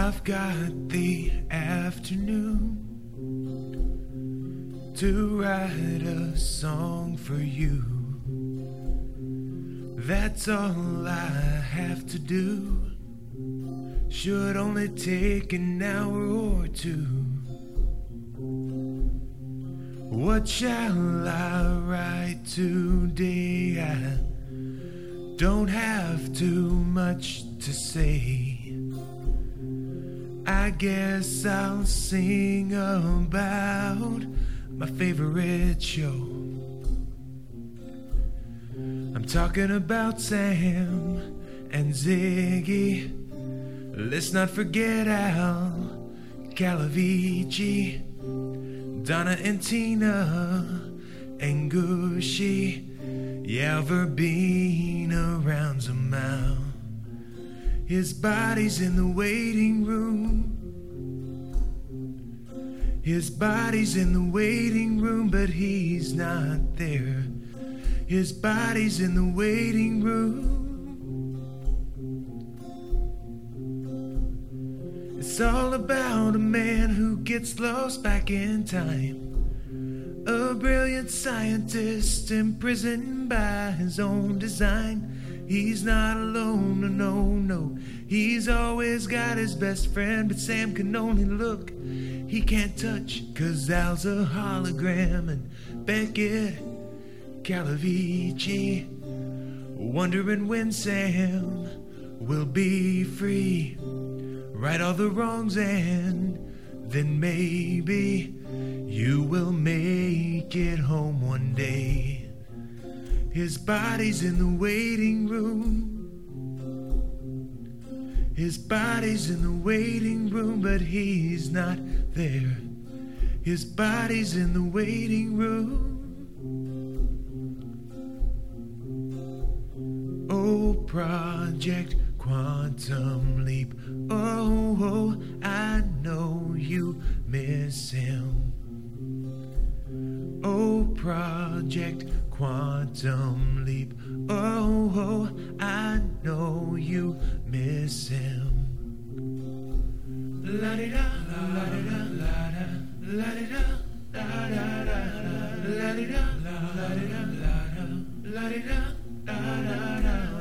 I've got the afternoon to write a song for you. That's all I have to do. Should only take an hour or two. What shall I write today? I don't have too much to say. I guess I'll sing about my favorite show. I'm talking about Sam and Ziggy. Let's not forget Al Calavici, Donna and Tina and Gushy. Yeah, Verbena rounds a mile. His body's in the waiting room. His body's in the waiting room, but he's not there. His body's in the waiting room. It's all about a man who gets lost back in time. A brilliant scientist imprisoned by his own design. He's not alone, no, no. He's always got his best friend, but Sam can only look. He can't touch, 'cause Al's a hologram. And Beckett Calavici, wondering when Sam will be free. Right all the wrongs, and then maybe you will make it home one day. His body's in the waiting room. His body's in the waiting room, but he's not there. His body's in the waiting room. Oh, Project Quantum Leap. Oh, oh, I know you miss him. Oh, Project Quantum Leap. Oh, oh, I know you miss him. La-di-da, la-di-da, la-da, la-di-da, la-da-da-da, la-di-da, la-di-da, la-da, la-di-da, la-da-da-da.